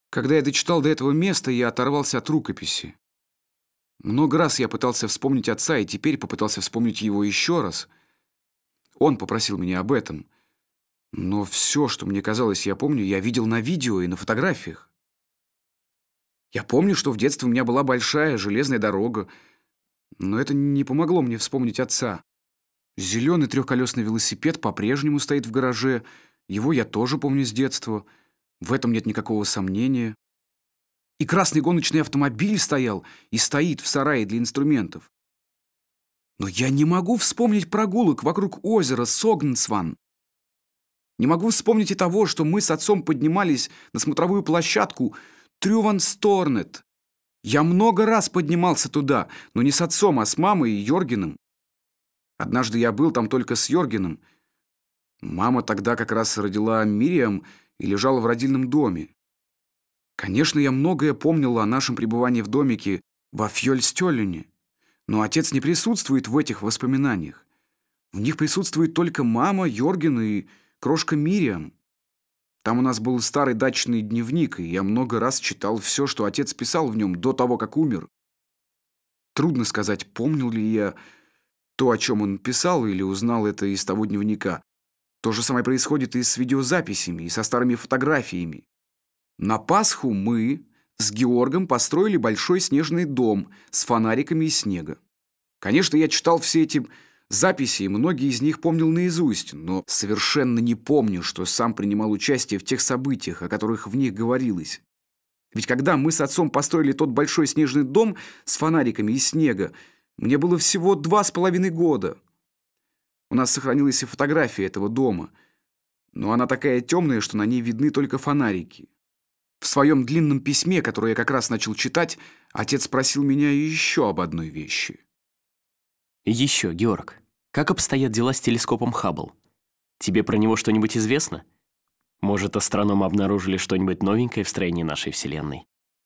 Когда я дочитал до этого места, я оторвался от рукописи. Много раз я пытался вспомнить отца, и теперь попытался вспомнить его еще раз. Он попросил меня об этом. Но все, что мне казалось, я помню, я видел на видео и на фотографиях. Я помню, что в детстве у меня была большая железная дорога, но это не помогло мне вспомнить отца. Зеленый трехколесный велосипед по-прежнему стоит в гараже. Его я тоже помню с детства. В этом нет никакого сомнения. И красный гоночный автомобиль стоял и стоит в сарае для инструментов. Но я не могу вспомнить прогулок вокруг озера Согнсван. Не могу вспомнить и того, что мы с отцом поднимались на смотровую площадку Трювансторнет. Я много раз поднимался туда, но не с отцом, а с мамой и Йоргеном. Однажды я был там только с Йоргеном. Мама тогда как раз родила Мириам и лежала в родильном доме. Конечно, я многое помнил о нашем пребывании в домике во Фьёльстёллюне, но отец не присутствует в этих воспоминаниях. В них присутствует только мама, Йорген и крошка Мириам. Там у нас был старый дачный дневник, и я много раз читал все, что отец писал в нем до того, как умер. Трудно сказать, помнил ли я то, о чем он писал, или узнал это из того дневника. То же самое происходит и с видеозаписями, и со старыми фотографиями. На Пасху мы с Георгом построили большой снежный дом с фонариками из снега. Конечно, я читал все эти записи, и многие из них помнил наизусть, но совершенно не помню, что сам принимал участие в тех событиях, о которых в них говорилось. Ведь когда мы с отцом построили тот большой снежный дом с фонариками из снега, мне было всего 2,5 года. У нас сохранилась и фотография этого дома, но она такая темная, что на ней видны только фонарики. В своем длинном письме, которое я как раз начал читать, отец спросил меня еще об одной вещи. Еще, Георг, как обстоят дела с телескопом Хаббл? Тебе про него что-нибудь известно? Может, астрономы обнаружили что-нибудь новенькое в строении нашей Вселенной?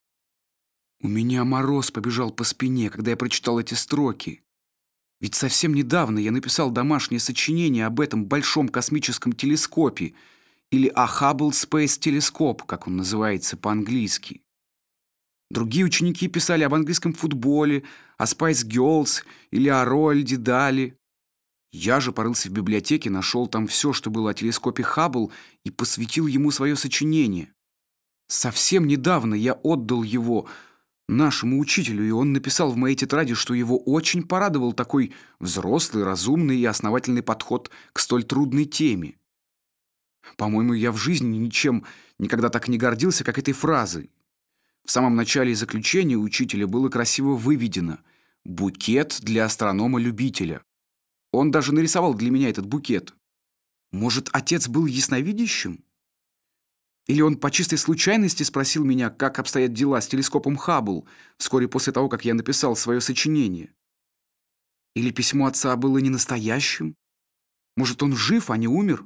У меня мороз побежал по спине, когда я прочитал эти строки. Ведь совсем недавно я написал домашнее сочинение об этом большом космическом телескопе, или о Hubble Space Telescope, как он называется по-английски. Другие ученики писали об английском футболе, о Spice Girls или о Роальде Дали. Я же порылся в библиотеке, нашел там все, что было о телескопе Хаббл, и посвятил ему свое сочинение. Совсем недавно я отдал его нашему учителю, и он написал в моей тетради, что его очень порадовал такой взрослый, разумный и основательный подход к столь трудной теме. По-моему, я в жизни ничем никогда так не гордился, как этой фразой. В самом начале и заключении учителя было красиво выведено «букет для астронома-любителя». Он даже нарисовал для меня этот букет. Может, отец был ясновидящим? Или он по чистой случайности спросил меня, как обстоят дела с телескопом Хаббл вскоре после того, как я написал свое сочинение? Или письмо отца было не настоящим? Может, он жив, а не умер?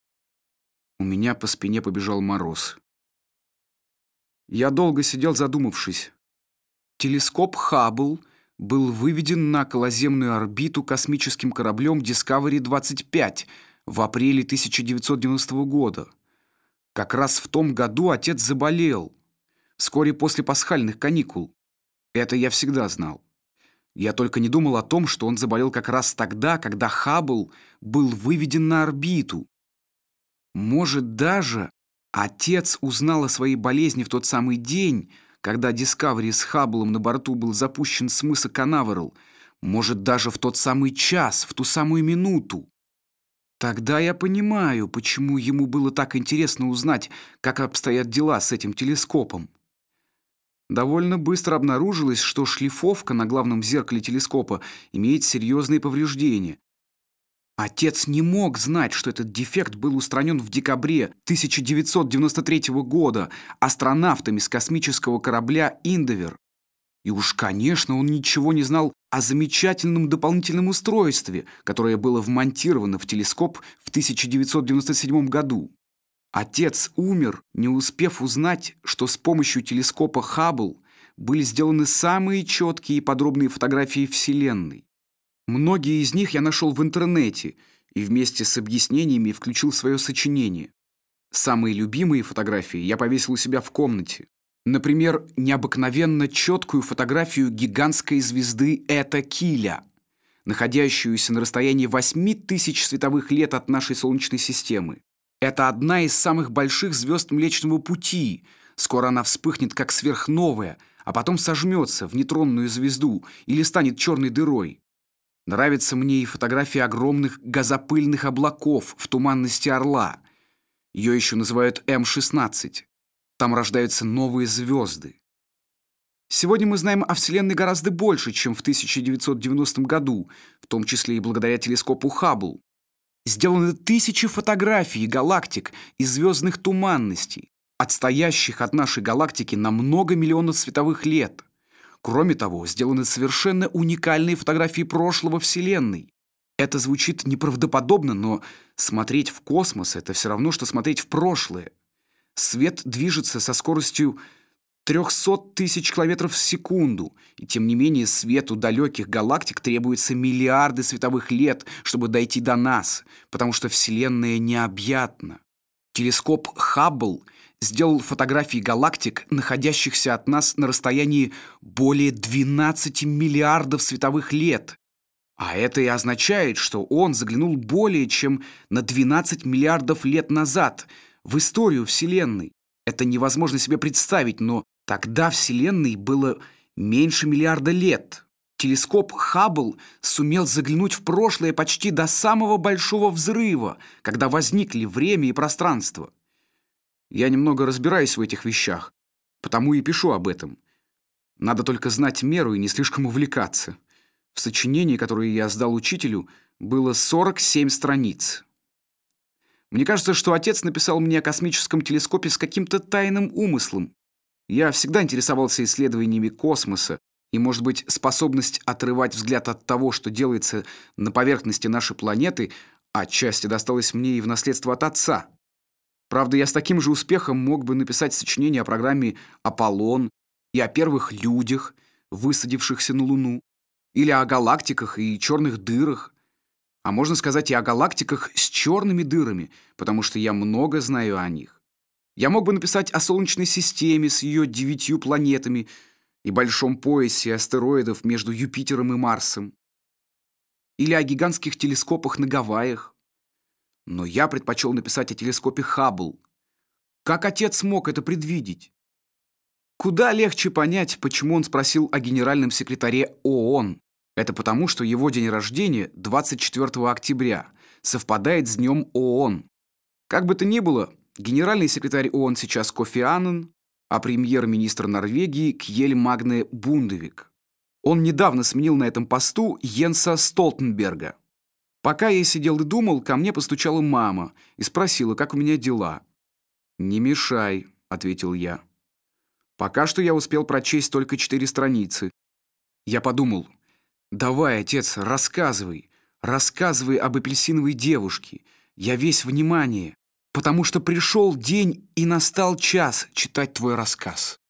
У меня по спине побежал мороз. Я долго сидел, задумавшись. Телескоп Хаббл был выведен на околоземную орбиту космическим кораблем Discovery-25 в апреле 1990 года. Как раз в том году отец заболел, вскоре после пасхальных каникул. Это я всегда знал. Я только не думал о том, что он заболел как раз тогда, когда Хаббл был выведен на орбиту. Может, даже отец узнал о своей болезни в тот самый день, когда Discovery с Хабблом на борту был запущен с мыса Канаверал. Может, даже в тот самый час, в ту самую минуту. Тогда я понимаю, почему ему было так интересно узнать, как обстоят дела с этим телескопом. Довольно быстро обнаружилось, что шлифовка на главном зеркале телескопа имеет серьезные повреждения. Отец не мог знать, что этот дефект был устранен в декабре 1993 года астронавтами с космического корабля «Индовер». И уж, конечно, он ничего не знал о замечательном дополнительном устройстве, которое было вмонтировано в телескоп в 1997 году. Отец умер, не успев узнать, что с помощью телескопа Хаббл были сделаны самые четкие и подробные фотографии Вселенной. Многие из них я нашел в интернете и вместе с объяснениями включил в свое сочинение. Самые любимые фотографии я повесил у себя в комнате. Например, необыкновенно четкую фотографию гигантской звезды Эта-Киля, находящуюся на расстоянии 8000 световых лет от нашей Солнечной системы. Это одна из самых больших звезд Млечного Пути. Скоро она вспыхнет как сверхновая, а потом сожмется в нейтронную звезду или станет черной дырой. Нравится мне и фотография огромных газопыльных облаков в туманности Орла. Ее еще называют М-16. Там рождаются новые звезды. Сегодня мы знаем о Вселенной гораздо больше, чем в 1990 году, в том числе и благодаря телескопу Хаббл. Сделаны тысячи фотографий галактик и звездных туманностей, отстоящих от нашей галактики на много миллионов световых лет. Кроме того, сделаны совершенно уникальные фотографии прошлого Вселенной. Это звучит неправдоподобно, но смотреть в космос — это все равно, что смотреть в прошлое. Свет движется со скоростью 300 тысяч километров в секунду, и тем не менее свету далеких галактик требуется миллиарды световых лет, чтобы дойти до нас, потому что Вселенная необъятна. Телескоп Хаббл сделал фотографии галактик, находящихся от нас на расстоянии более 12 миллиардов световых лет. А это и означает, что он заглянул более чем на 12 миллиардов лет назад в историю Вселенной. Это невозможно себе представить, но тогда Вселенной было меньше миллиарда лет. Телескоп Хаббл сумел заглянуть в прошлое почти до самого Большого взрыва, когда возникли время и пространство. Я немного разбираюсь в этих вещах, потому и пишу об этом. Надо только знать меру и не слишком увлекаться. В сочинении, которое я сдал учителю, было 47 страниц. Мне кажется, что отец написал мне о космическом телескопе с каким-то тайным умыслом. Я всегда интересовался исследованиями космоса, и, может быть, способность отрывать взгляд от того, что делается на поверхности нашей планеты, отчасти досталась мне и в наследство от отца. Правда, я с таким же успехом мог бы написать сочинение о программе «Аполлон» и о первых людях, высадившихся на Луну, или о галактиках и черных дырах. А можно сказать и о галактиках с черными дырами, потому что я много знаю о них. Я мог бы написать о Солнечной системе с ее 9 планетами и большом поясе астероидов между Юпитером и Марсом. Или о гигантских телескопах на Гавайях. Но я предпочел написать о телескопе Хаббл. Как отец мог это предвидеть? Куда легче понять, почему он спросил о генеральном секретаре ООН. Это потому, что его день рождения 24 октября совпадает с днем ООН. Как бы то ни было, генеральный секретарь ООН сейчас Кофи Аннан, а премьер-министр Норвегии Кьель Магне Бундевик. Он недавно сменил на этом посту Йенса Столтенберга. Пока я сидел и думал, ко мне постучала мама и спросила, как у меня дела. «Не мешай», — ответил я. Пока что я успел прочесть только 4 страницы. Я подумал: «Давай, отец, рассказывай об апельсиновой девушке. Я весь внимание, потому что пришел день и настал час читать твой рассказ».